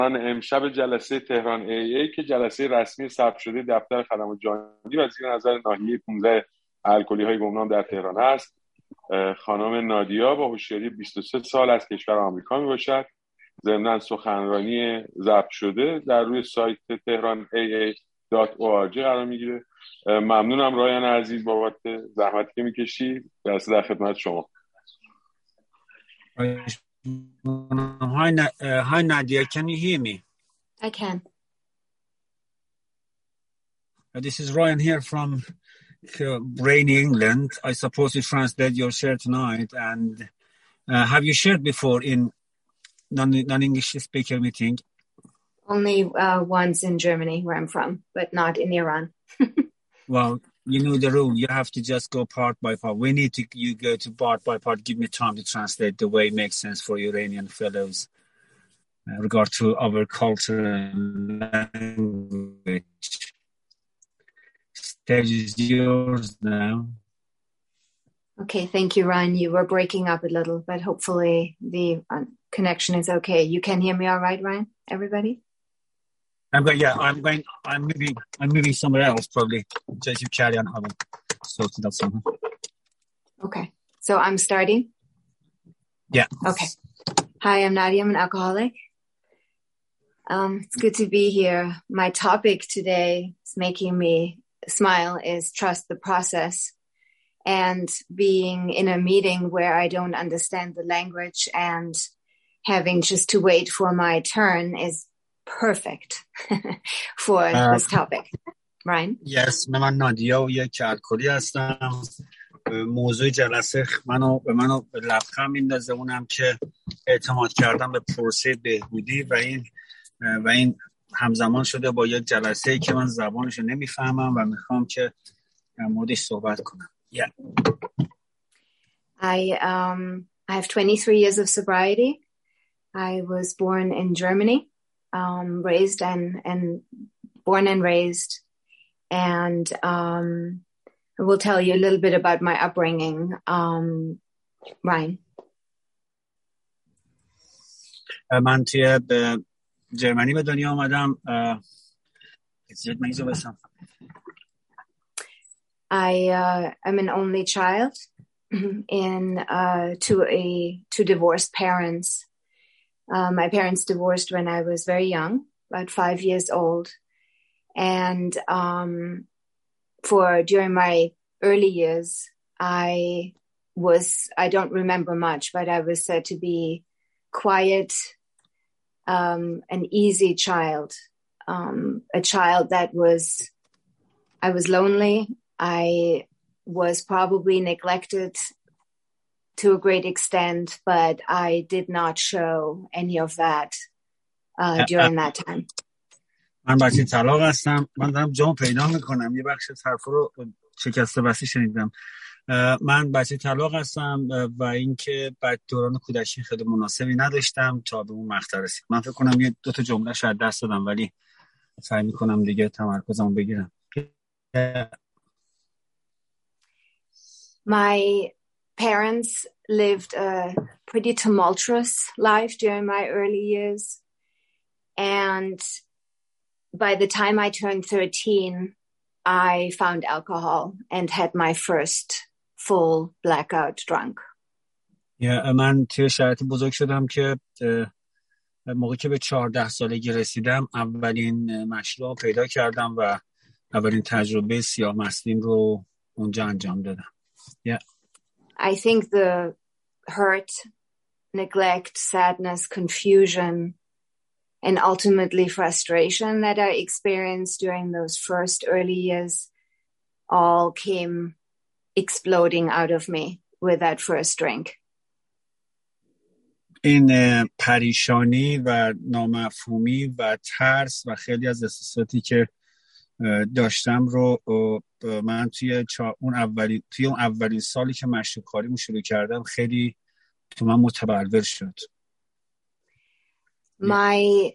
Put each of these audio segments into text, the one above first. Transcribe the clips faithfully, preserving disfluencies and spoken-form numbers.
امشب جلسه تهران ای ای که جلسه رسمی ثبت شده دفتر خدمات جهانی و زیر نظر ناحیه پانزده الکلی های گمنام در تهران است. خانم نادیا با هوشیاری بیست و سه سال از کشور آمریکا می باشد. ضمناً سخنرانی ضبط شده در روی سایت تهران ای ای دات او آر جی قرار میگیره. ممنونم رایان عزیز بابت زحمتی که میکشی. جلسه در خدمت شما. Hi, uh, hi Nadia, can you hear me? I can. Uh, this is Ryan here from uh, rainy England. I suppose you translate your share tonight. And uh, have you shared before in non- non-English speaker meeting? Only uh, once in Germany, where I'm from, but not in Iran. Well, you know the rule. You have to just go part by part. We need to you go to part by part. Give me time to translate the way it makes sense for Iranian fellows in uh, regard to our culture and language. Stage is yours now. Okay, thank you, Ryan. You were breaking up a little, but hopefully the uh, connection is okay. You can hear me all right, Ryan? Everybody? I'm going. Yeah, I'm going. I'm moving. I'm moving somewhere else, probably. Just you carry on having sorted out somehow. Okay, so I'm starting. Yeah. Okay. Hi, I'm Nadia. I'm an alcoholic. Um, it's good to be here. My topic today is making me smile is trust the process, and being in a meeting where I don't understand the language and having just to wait for my turn is perfect for uh, this topic. Ryan? Yes, من نادیا و یک الکلی هستم. موضوع جلسه منو به منو لبخند میندازه اونم که اعتماد کردم به پروسه بهبودی و این و این همزمان شده با یک جلسه‌ای که من زبانشو نمیفهمم و میخوام که در موردش صحبت کنم. Yeah. I um I have twenty-three years of sobriety. I was born in Germany. Um, raised and, and born and raised. And um, I will tell you a little bit about my upbringing. Um, Ryan. من توی جرمنی به دنیا آمدم. I uh, am an only child in uh, to a to divorced parents. Uh, my parents divorced when I was very young, about five years old. And um, for during my early years, I was, I don't remember much, but I was said to be quiet, um, an easy child, um, a child that was, I was lonely. I was probably neglected to a great extent, but I did not show any of that uh, during that time. من بچه طلاق هستم. من دارم جام پیدا میکنم. یه بخش حرف رو شکسته بسته شنیدم. من بچه طلاق هستم و اینکه بعد دوران کودکی خیلی مناسبی نداشتم تا به اون مقطع رسید. من فکر کنم یه دو تا جمله شاید دست دادم ولی سعی میکنم دیگه تمرکزمو بگیرم. My parents lived a pretty tumultuous life during my early years. And by the time I turned thirteen, I found alcohol and had my first full blackout drunk. Yeah, من توی شرایط بزرگ شدم که موقعی که به چهارده سالگی رسیدم اولین مشروب پیدا کردم و اولین تجربه سیاه مستیم رو اونجا انجام دادم. Yeah. I think the hurt, neglect, sadness, confusion, and ultimately frustration that I experienced during those first early years all came exploding out of me with that first drink. این پریشانی و نامفهومی و ترس و خیلی از احساساتی که داشتم رو من توی اون اولین توی اون اولین سالی که مشروب کاریمو شروع کردم خیلی تو من متبلور شد. My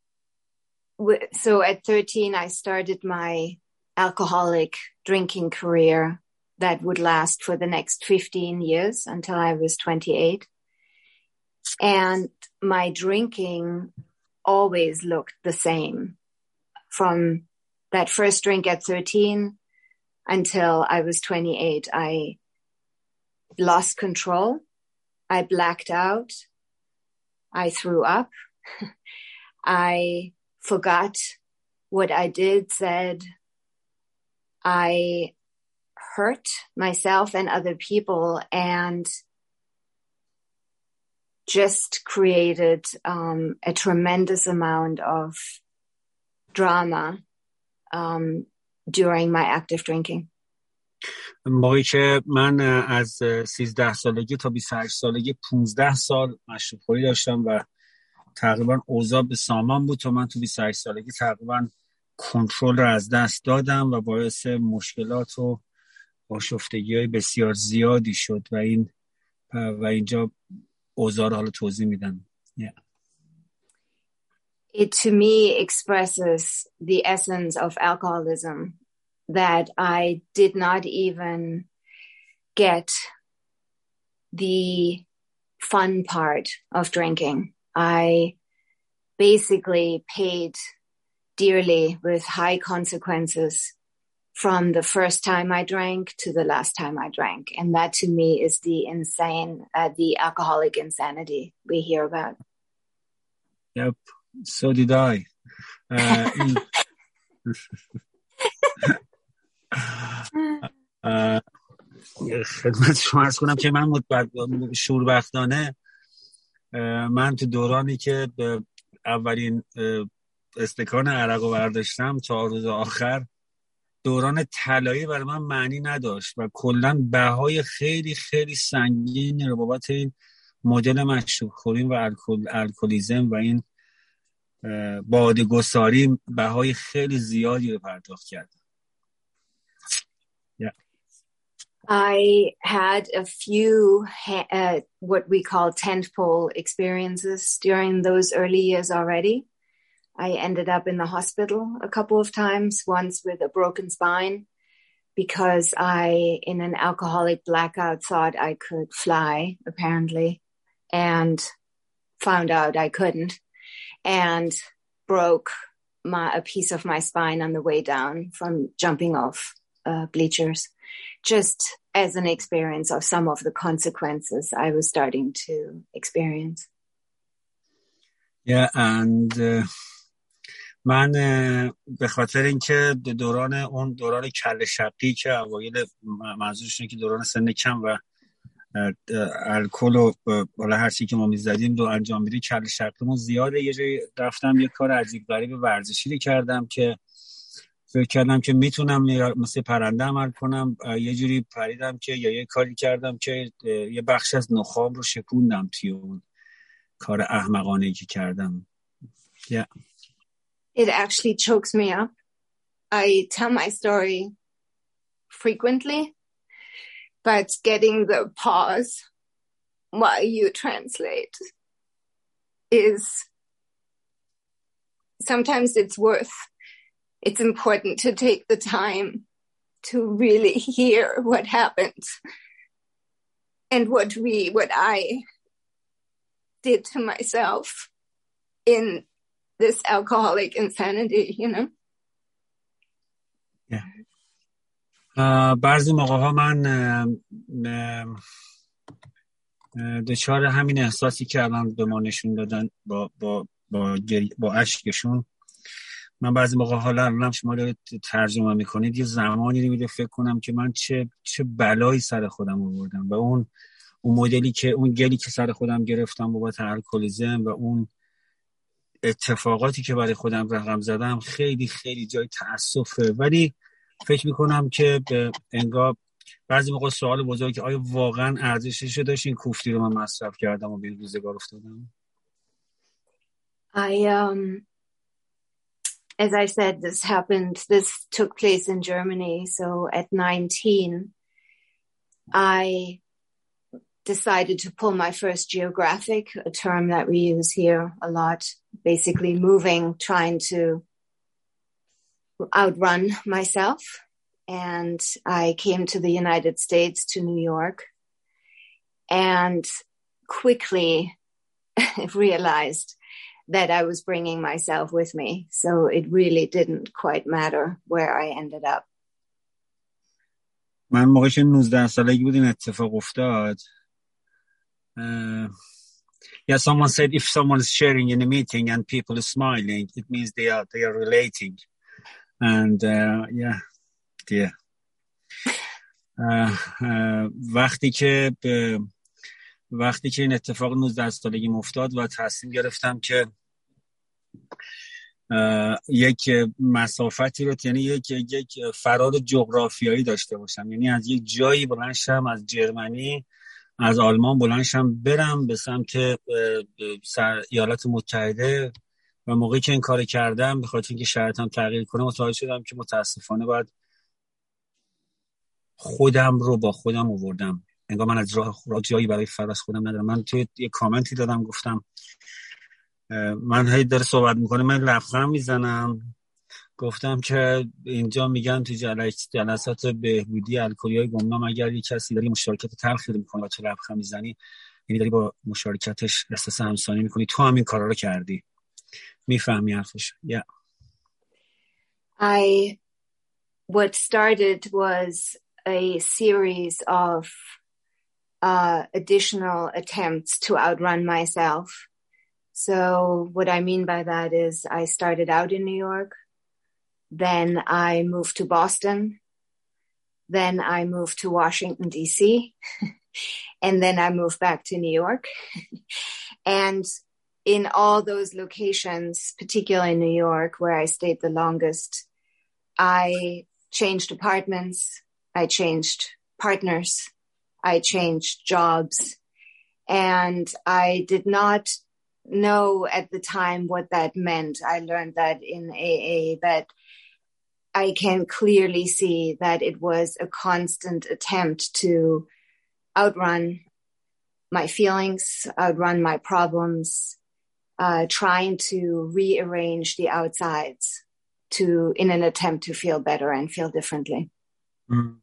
so at thirteen I started my alcoholic drinking career that would last for the next fifteen years until I was twenty-eight. And my drinking always looked the same from that first drink at thirteen until I was twenty-eight. I lost control. I blacked out. I threw up. I forgot what I did, said. I hurt myself and other people and just created um, a tremendous amount of drama um, during my active drinking. موقعی که من از سیزده سالگی تا بیست و هشت سالگی پانزده سال مشروب خوری داشتم و تقریبا اوضاع به سامان بود تا من تو بیست و هشت سالگی تقریبا کنترل رو از دست دادم و باعث مشکلات و آشفتگی‌های بسیار زیادی شد و این و اینجا اوضاع رو حالا توضیح میدم. Yeah. It to me expresses the essence of alcoholism, that I did not even get the fun part of drinking. I basically paid dearly with high consequences from the first time I drank to the last time I drank. And that to me is the insane, uh, the alcoholic insanity we hear about. Yep. So did I. Uh, خدمت شما عرض کنم که من شوربختانه من تو دورانی که اولین استکان عرق رو برداشتم تا روز آخر دوران طلایی برای من معنی نداشت و کلاً بهای خیلی خیلی سنگین رو بابت این مدل مشروب خوری و الکل الکلیزم و این باده‌گساری بهای خیلی زیادی رو پرداخت کردم. Yeah. I had a few uh, what we call tentpole experiences during those early years already. I ended up in the hospital a couple of times, once with a broken spine, because I, in an alcoholic blackout, thought I could fly, apparently, and found out I couldn't, and broke my, a piece of my spine on the way down from jumping off uh, bleachers, just as an experience of some of the consequences I was starting to experience. Yeah, and... Uh... من به خاطر اینکه دوران اون دوران کله شقی که اوایل منظورش اینه که دوران سن کم و الکل و بالا هر چی که ما میزدیم رو انجام میدیم کله شقیمون زیاده. یه جایی رفتم یه کار عجیب غریب ورزشی کردم که فکر کردم که میتونم مثل پرنده عمل کنم. یه جوری پریدم که یا یه کاری کردم که یه بخش از نخام رو شکوندم توی اون کار احمقانه‌ای که کردم. yeah. It actually chokes me up. I tell my story frequently, but getting the pause while you translate is sometimes it's worth, it's important to take the time to really hear what happened and what we, what I did to myself in this alcoholic insanity, you know. Yeah. Uh, بعضی موقع ها من دچار همین احساسی که الان به ما نشون دادن با با با با اشکشون، من بعضی موقع حالا الانم شما رو ترجمه میکنید یه زمانی نمیده فکر کنم که من چه چه بلایی سر خودم آوردم و اون اون مدلی که اون گلی که سر خودم گرفتم بابت الکلیزم و اون اتفاقاتی که برای خودم رقم زدم خیلی خیلی جای تأسفه. ولی فکر میکنم که انگار بعضی موقع سوال بزرگی که آیا واقعا ارزشش داشت این کوفتی رو من مصرف کردم و به این روزگار افتادم. I um as I said, this happened this took place in Germany, so at nineteen I decided to pull my first geographic, a term that we use here a lot, basically moving, trying to outrun myself. And I came to the United States, to New York, and quickly realized that I was bringing myself with me. So it really didn't quite matter where I ended up. من موقعش نوزده سالگی بود این اتفاق افتاد. Uh, yeah, someone said if someone is sharing in a meeting and people are smiling, it means they are they are relating. And uh, yeah, yeah. Uh, uh, وقتی که به وقتی که این اتفاق نوزده سالگی افتاد و تصمیم گرفتم که یک مسافتی رو، یعنی یک یک فرار جغرافیایی داشته باشم، یعنی از یک جایی بلند شم، از جرمنی، از آلمان بلند شم برم به سمت ایالات متحده. و موقعی که این کار کردم به خاطر اینکه شرایطم تغییر کنه متوجه شدم که متاسفانه باید خودم رو با خودم آوردم. انگار من از راه جایی برای فرار خودم ندارم. من توی یه کامنتی دادم، گفتم من هی داره صحبت میکنه من لبخند میزنم، گفتم که اینجا میگن تو جلسات بهبودی الکلی‌های گمنام اگر یک کسی داری مشارکت تلخی میکنه و تو لبخند میزنی، یعنی داری با مشارکتش احساس همسانی میکنی، تو هم این کارا رو کردی. میفهمی حرفش؟ Yeah. I what started was a series of uh, additional attempts to outrun myself. So what I mean by that is I started out in New York, then I moved to Boston, then I moved to Washington, D C, and then I moved back to New York. And in all those locations, particularly in New York, where I stayed the longest, I changed apartments, I changed partners, I changed jobs, and I did not know at the time what that meant. I learned that in A A, that I can clearly see that it was a constant attempt to outrun my feelings, outrun my problems, uh, trying to rearrange the outsides to, in an attempt to feel better and feel differently. Mm.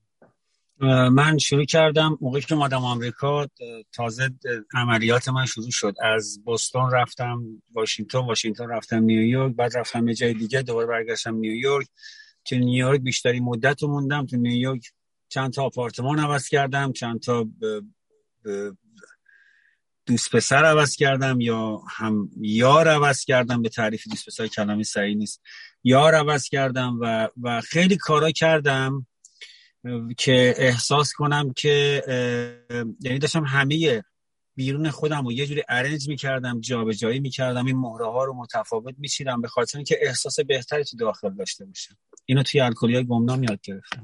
من شروع کردم موقعی که اومدم آمریکا، تازه عملیات من شروع شد. از بوستون رفتم واشنگتن، واشنگتن رفتم نیویورک، بعد رفتم یه جای دیگه، دوباره برگشتم نیویورک. تو نیویورک بیشتری مدت رو موندم. تو نیویورک چند تا آپارتمان عوض کردم، چند تا ب... ب... دوست پسر عوض کردم، یا هم یار عوض کردم. به تعریف دوست پسر کلمه صحیح نیست، یار عوض کردم و و خیلی کارا کردم که احساس کنم که یعنی داشتم همه بیرون خودم رو یه جوری ارنج میکردم، جابجایی میکردم، این مهره ها رو متفاوت میچیدم به خاطر اینکه احساس بهتری تو داخل داشته باشم. اینو توی الکلی‌های گمنام یاد گرفتم.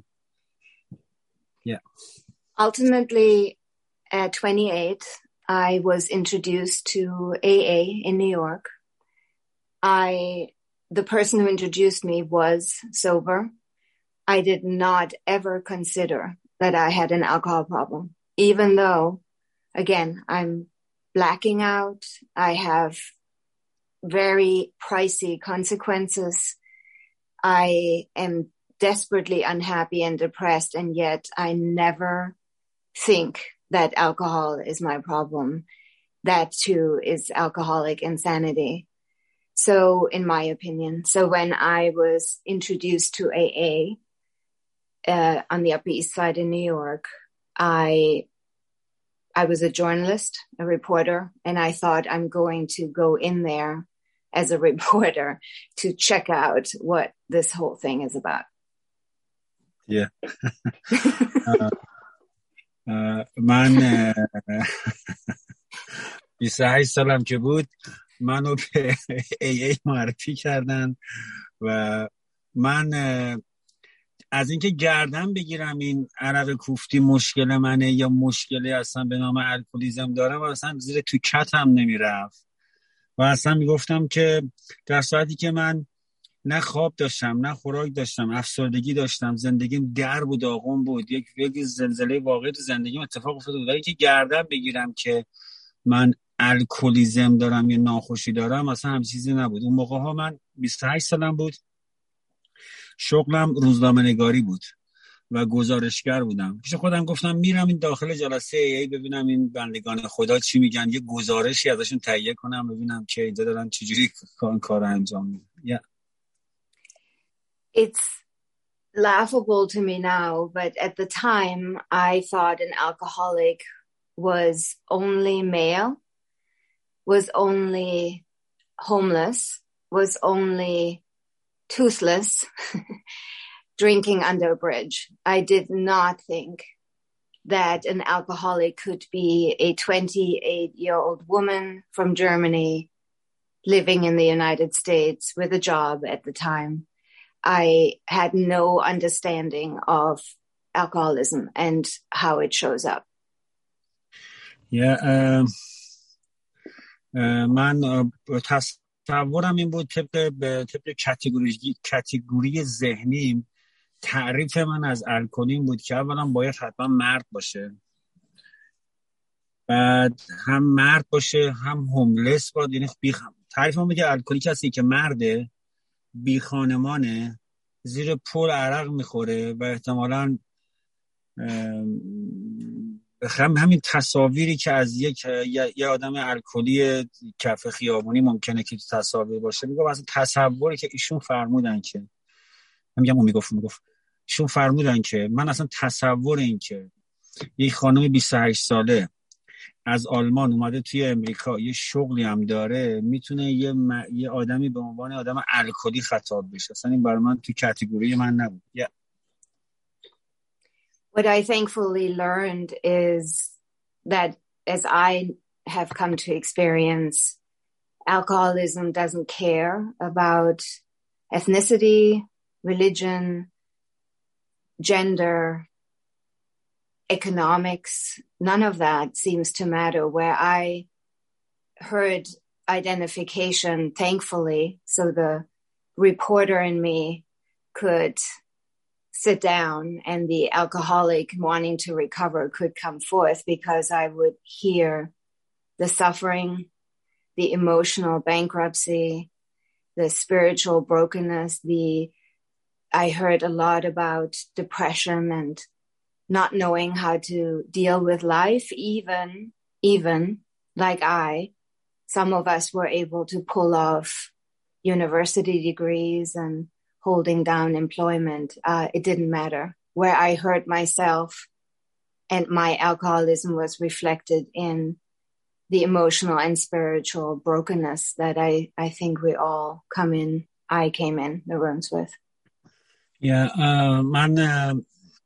Yeah. Ultimately, at twenty-eight, I was introduced to A A in New York. I, the person who introduced me was sober. I did not ever consider that I had an alcohol problem, even though, again, I'm blacking out. I have very pricey consequences. I am desperately unhappy and depressed, and yet I never think that alcohol is my problem. That too is alcoholic insanity. So, in my opinion, so when I was introduced to A A, Uh, on the Upper East Side in New York, I I was a journalist, a reporter, and I thought I'm going to go in there as a reporter to check out what this whole thing is about. Yeah. uh, uh, من بیست و هشت سالم که بود منو به ای ای معرفی کردن و من uh, از اینکه گردن بگیرم این عرق کوفتی مشکل منه یا مشکلی اصلا به نام الکلیزم دارم و اصلا زیر تو کتم نمیرفت و اصلا میگفتم که در ساعتی که من نه خواب داشتم، نه خوراک داشتم، افسردگی داشتم، زندگیم درب و داغون بود، یک یک زلزله واقعی تو زندگیم اتفاق افتاده بود، ولی که گردن بگیرم که من الکلیزم دارم یا ناخوشی دارم اصلا هم چیزی نبود. اون موقع ها من بیست و هشت سالم بود، شغلم روزنامه نگاری بود و گزارشگر بودم. پیش خودم گفتم میرم این داخل جلسه ای ای ببینم این بندگان خدا چی میگن، یه گزارشی ازشون تهیه کنم ببینم که اینجا دارن چجوری کار کار انجام میدن. Yeah. It's laughable to me now, but at the time I thought an alcoholic was only male, was only homeless, was only toothless, drinking under a bridge. I did not think that an alcoholic could be a twenty-eight-year-old woman from Germany living in the United States with a job at the time. I had no understanding of alcoholism and how it shows up. Yeah, uh, uh, من تصورم این بود طبق به طبق کاتگوری کاتگوری ذهنی تعریف من از الکل این بود که اولا باید حتما مرد باشه، بعد هم مرد باشه هم هوملس باید، یعنی بیخم. تعریف من میگه الکلی کسی که مرده، بی خانمانه، زیر پل عرق میخوره و احتمالاً هم همین تصاویری که از یک یه آدم الکلی کف خیابونی ممکنه که تصاویر باشه، میگم اصلا تصوری که ایشون فرمودن که میگم اون میگفت میگفت ایشون فرمودن که من اصلا تصور این که یک خانم بیست و هشت ساله از آلمان اومده توی امریکا یه شغلی هم داره میتونه یه, م... یه آدمی به عنوان آدم الکلی خطاب بشه، اصلا این برای من توی کاتگوری من نبود. yeah. What I thankfully learned is that as I have come to experience, alcoholism doesn't care about ethnicity, religion, gender, economics. None of that seems to matter. Where I heard identification, thankfully, so the reporter in me could sit down and the alcoholic wanting to recover could come forth, because I would hear the suffering, the emotional bankruptcy, the spiritual brokenness. The I heard a lot about depression and not knowing how to deal with life. Even, even like I, some of us were able to pull off university degrees and holding down employment. Uh, it didn't matter. Where I hurt myself and my alcoholism was reflected in the emotional and spiritual brokenness that I, I think we all come in, I came in the rooms with. Yeah, uh, من uh,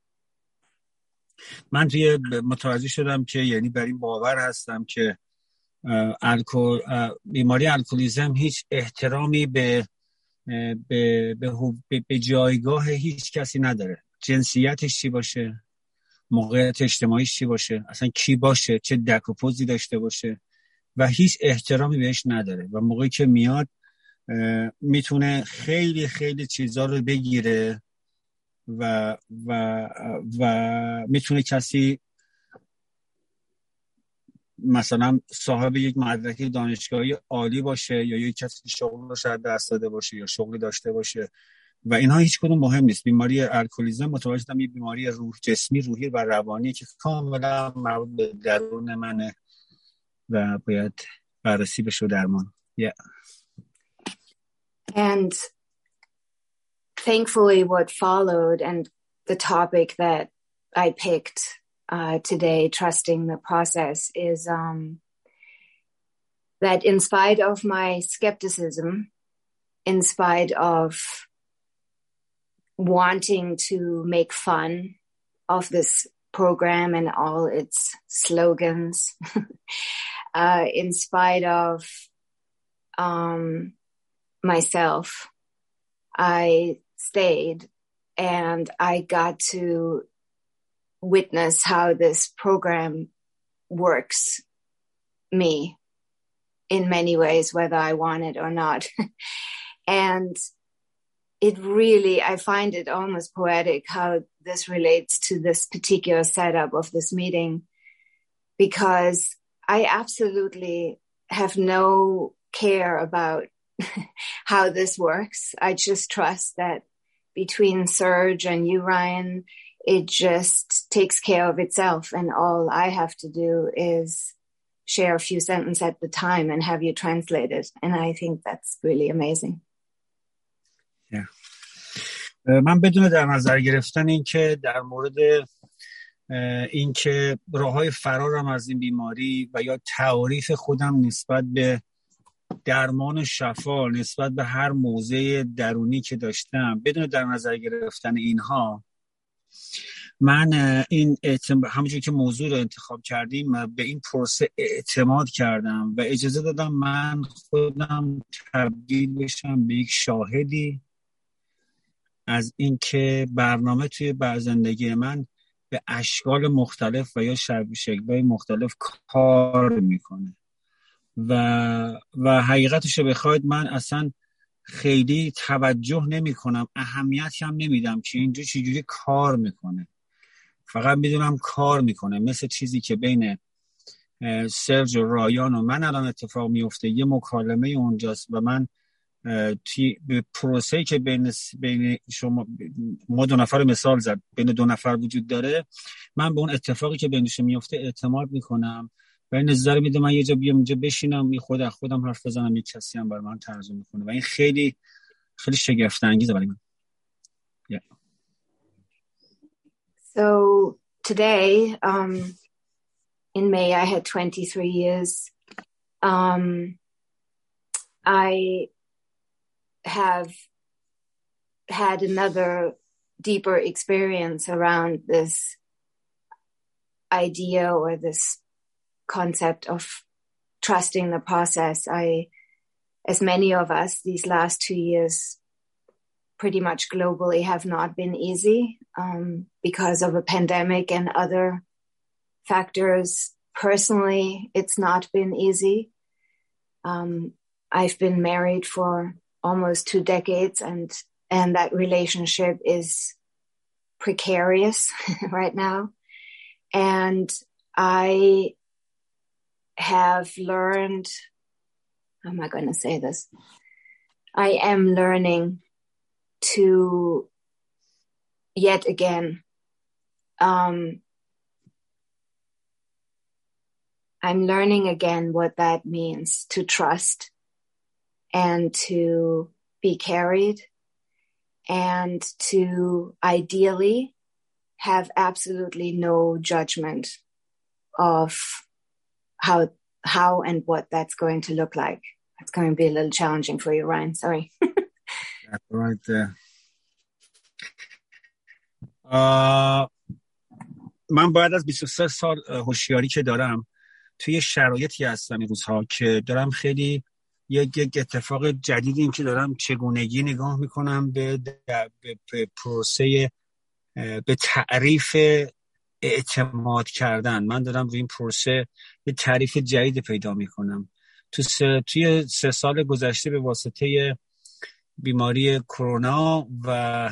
من توی متوجه شدم که یعنی بر این باور هستم که الکل بیماری الکلیزم هیچ احترامی به به به, به جایگاه هیچ کسی نداره، جنسیتش چی باشه، موقعیت اجتماعیش چی باشه، اصلا کی باشه، چه دک و پوزی داشته باشه و هیچ احترامی بهش نداره و موقعی که میاد میتونه خیلی خیلی چیزا رو بگیره و و و میتونه کسی مثلا صاحب یک مدرک دانشگاهی عالی باشه یا یک کسی شغل رو شاید دست داده باشه یا شغلی داشته باشه و اینها هیچ کدوم مهم نیست. بیماری الکلیزم متوجه شدم یه بیماری روح جسمی، روحی و روانی که کاملا مربوط به درون منه و باید بررسی بشه و درمان. yeah. And thankfully what followed and the topic that I picked uh, today, trusting the process, is um, that in spite of my skepticism, in spite of wanting to make fun of this program and all its slogans, uh, in spite of um, myself, I stayed and I got to witness how this program works me in many ways, whether I want it or not. And it really, I find it almost poetic how this relates to this particular setup of this meeting, because I absolutely have no care about how this works. I just trust that between Serge and you, Ryan, it just takes care of itself. And all I have to do is share a few sentences at the time and have you translate it. And I think that's really amazing. Yeah. من بدون در نظر گرفتن این که در مورد این که راه‌های فرارم از این بیماری و یا تعریف خودم نسبت به درمان شفا، نسبت به هر موضع درونی که داشتم، بدون در نظر گرفتن اینها، من این اعتم... همونجور که موضوع رو انتخاب کردیم به این پروسه اعتماد کردم و اجازه دادم من خودم تبدیل بشم به یک شاهدی از این که برنامه توی بر زندگی من به اشکال مختلف و یا شکل‌های مختلف کار میکنه و و حقیقتش رو بخواید من اصلا خیلی توجه نمی کنم، اهمیتی هم نمیدم که اینجا چجوری کار میکنه، فقط میدونم کار میکنه. مثل چیزی که بین سرج و رایان و من الان اتفاق میفته، یه مکالمه اونجاست و من توی پروسه‌ای که بین بین شما ما دو نفر مثال زد بین دو نفر وجود داره، من به اون اتفاقی که بینشون میفته اعتماد میکنم و این نظر میده من یه جا بیام اینجا بشینم یه خود خودم حرف بزنم، یک کسی هم برای من ترجمه میکنه و این خیلی خیلی شگفت انگیزه برای من. Yeah. So today um in May I had twenty-three years. um I have had another deeper experience around this idea or this concept of trusting the process. I, as many of us, these last two years pretty much globally have not been easy um, because of a pandemic and other factors. Personally, it's not been easy. Um, I've been married for almost two decades and, and that relationship is precarious right now. And I have learned, how am I going to say this? I am learning to yet again, um, I'm learning again what that means to trust and to be carried and to ideally have absolutely no judgment of how how and what that's going to look like. It's going to be a little challenging for you, Ryan. Sorry. That's right there. Uh, من بعد از بیست و سه سال هوشیاری که دارم توی شرایطی هستم این روزها که دارم خیلی یک یک اتفاق جدیدی این که دارم چگونگی نگاه میکنم به, به, به پروسه به تعریف اعتماد کردن. من دارم روی این پروسه یه تعریف جدید پیدا میکنم. تو سه، توی سه سال گذشته به واسطه بیماری کرونا و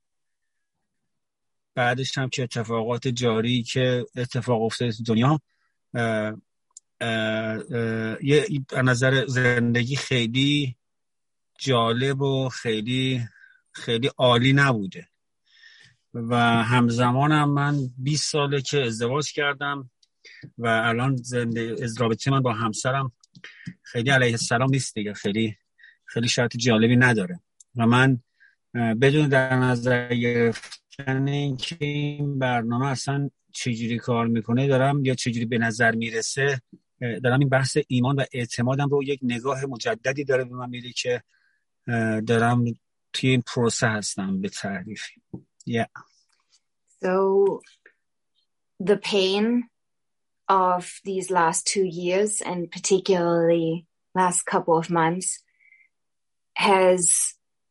بعدش هم که اتفاقات جاری که اتفاق افتاده تو دنیا اه اه اه یه نظر زندگی خیلی جالب و خیلی خیلی عالی نبوده و همزمانم من بیست ساله که ازدواج کردم و الان زنده رابطه من با همسرم خیلی علیه السلام نیست دیگه، خیلی خیلی شرط جالبی نداره و من بدون در نظر گرفتن اینکه این برنامه اصلا چجوری کار میکنه دارم یا چجوری به نظر میرسه دارم این بحث ایمان و اعتمادم رو یک نگاه مجددی داره به من میده که دارم توی این پروسه هستم به تعریف. Yeah. So the pain of these last two years and particularly last couple of months has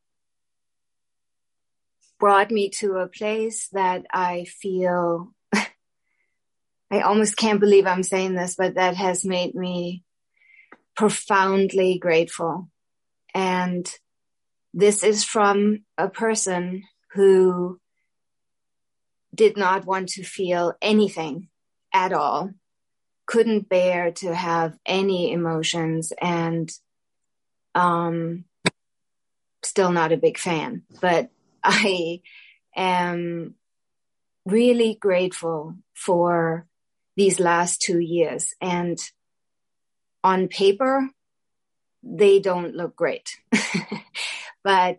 brought me to a place that I feel I almost can't believe I'm saying this, but that has made me profoundly grateful. And this is from a person who did not want to feel anything at all, couldn't bear to have any emotions, and um, still not a big fan. But I am really grateful for these last two years. And on paper, they don't look great. But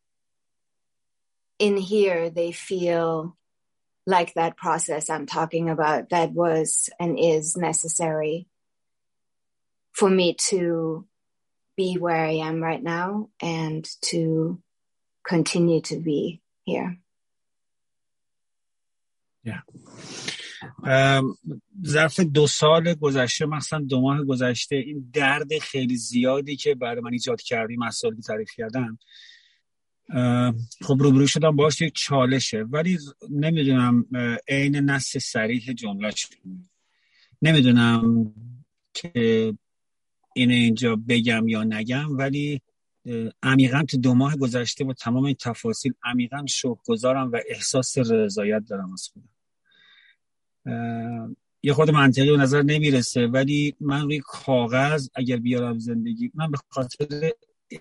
in here, they feel like that process I'm talking about that was and is necessary for me to be where I am right now and to continue to be here. Yeah. ظرف دو سال گذشته، مثلا دو ماه گذشته، این درد خیلی زیادی که برای من ایجاد کردی مسائلی که تعریف کردم، خب روبرو شدم باهاش. یک چالشه، ولی نمیدونم عین نص صریح جمله‌اش، نمیدونم که اینو اینجا بگم یا نگم، ولی عمیقاً تو دو ماه گذشته با تمام این تفاصیل عمیقاً شکرگزارم و احساس رضایت دارم از خودم. یه خود منطقی به نظر نمیرسه، ولی من روی کاغذ اگر بیارم زندگی، من به خاطر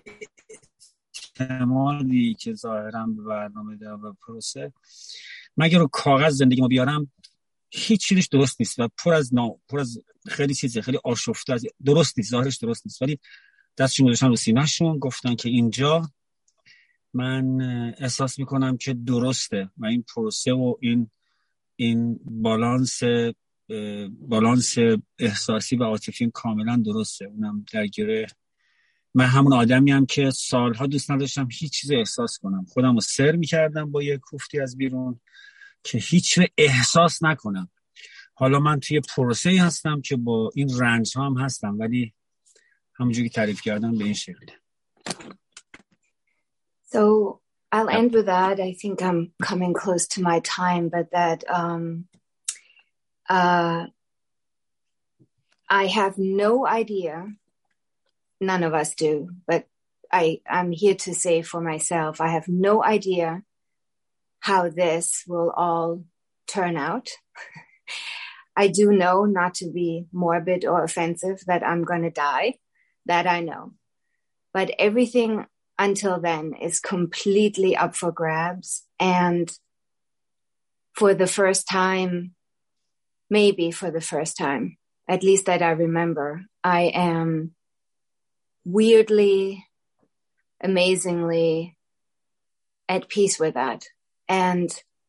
اعتمادی که ظاهرا به برنامه دارم و پروسه، من اگر رو کاغذ زندگیمو بیارم هیچ چیزش درست نیست و پر از نا پر از خیلی چیزه، خیلی آشفته، از درست نیست، ظاهرش درست نیست، ولی دستشون گذاشتن رو سینه‌شون، گفتن که اینجا من احساس میکنم که درسته و این پروسه و این این بالانس بالانس احساسی و عاطفی کاملا درسته، اونم در گره. من همون آدمی هم که سالها دوست نداشتم هیچ چیز احساس کنم، خودم رو سر میکردم با یه کوفتی از بیرون که هیچ چیز احساس نکنم. حالا من توی پروسه‌ای هستم که با این رنج ها هم هستم، ولی همونجوری که تعریف کردم به این شکل. So I'll end with that. I think I'm coming close to my time, but that um, uh, I have no idea. None of us do, but I, I'm here to say for myself, I have no idea how this will all turn out. I do know, not to be morbid or offensive, that I'm going to die. That I know. But everything until then is completely up for grabs. And for the first time, maybe for the first time, at least that I remember, I am weirdly, amazingly at peace with that. And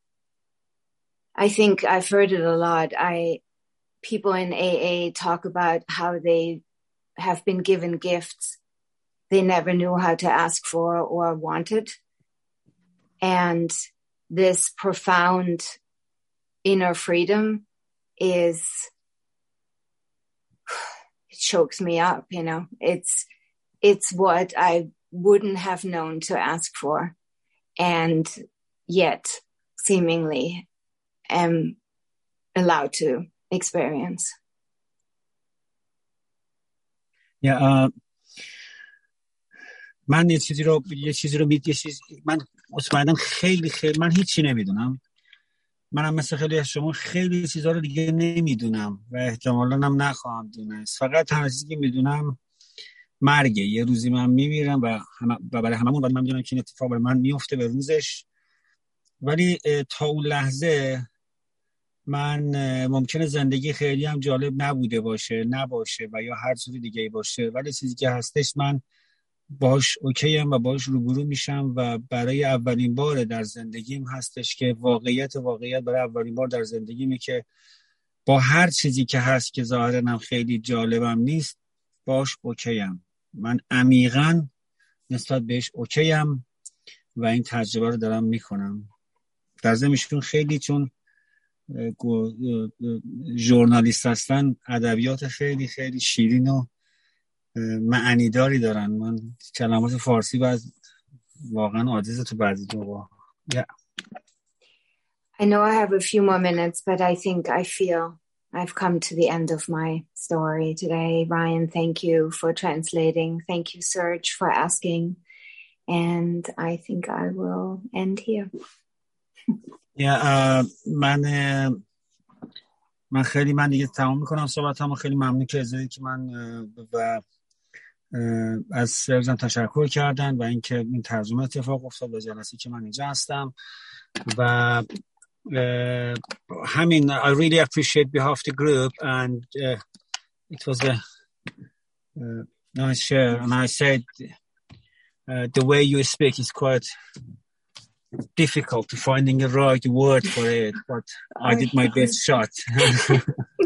I think I've heard it a lot. I, people in A A talk about how they have been given gifts they never knew how to ask for or wanted. And this profound inner freedom is, it chokes me up, you know, it's, it's what I wouldn't have known to ask for. And yet seemingly am allowed to experience. Yeah, uh... من یه چیزی رو یه چیزی رو میگم، یه چیز من مطمئنم خیلی خیلی من هیچی نمیدونم. منم مثل خیلی از شما خیلی چیزا رو دیگه نمیدونم و احتمالاً هم نخواهم دونست. فقط تنها چیزی که میدونم مرگه. یه روزی من میمیرم و هم... و برای هممون باید من میدونم که این اتفاق برای من میفته به روزش. ولی تا اون لحظه من ممکنه زندگی خیلی هم جالب نبوده باشه، نباشه و یا هر چیز دیگه باشه، ولی چیزی که هستش من باش اوکی ام و باش روبرو میشم و برای اولین بار در زندگیم هستش که واقعیت واقعیت برای اولین بار در زندگیمه که با هر چیزی که هست که ظاهراً خیلی جالبم نیست باش اوکی ام. من عمیقاً نسبت بهش اوکی ام و این تجربه رو دارم میکنم. در ضمنشون خیلی چون ژورنالیست هستن ادبیات خیلی خیلی شیرین و معنی داری دارن. من کلمات فارسی باید واقعا عاجزه تو بعضی جاها. Yeah. I know I have a few more minutes, but I think I feel I've come to the end of my story today. Ryan, thank you for translating. Thank you, Serge, for asking. And I think I will end here. Yeah, uh, من من خیلی من دیگه تمام میکنم صحبتامو. خیلی ممنون که از اینکه من و از سرزن تشکر کردن و اینکه این ترجمه اتفاق افتاد و جلسه که من اینجا هستم و uh, I mean, I really appreciate behalf of the group, and uh, it was a uh, nice share. And I said, uh, the way you speak is quite difficult to finding the right word for it, but I did my best shot. Sorry.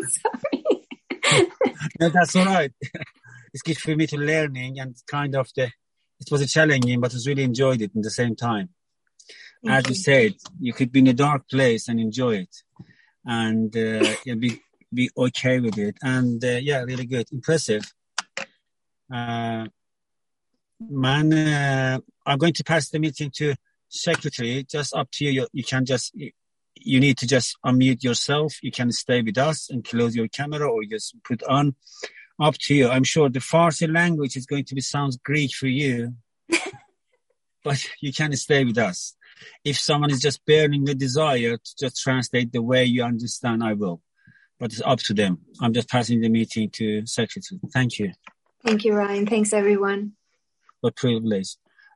No, that's all right. It's good for me to learning, and kind of the, it was a challenging, but I really enjoyed it at the same time. Thank As you. you said, you could be in a dark place and enjoy it, and uh, you'll be be okay with it. And uh, yeah, really good, impressive. Uh, man, uh, I'm going to pass the meeting to secretary. Just up to you. You, you can just you need to just unmute yourself. You can stay with us and close your camera, or just put on. Up to you. I'm sure the Farsi language is going to be sounds Greek for you, but you can stay with us. If someone is just burning the desire to just translate the way you understand, I will. But it's up to them. I'm just passing the meeting to secretary. Thank you. Thank you, Ryan. Thanks, everyone. What privilege.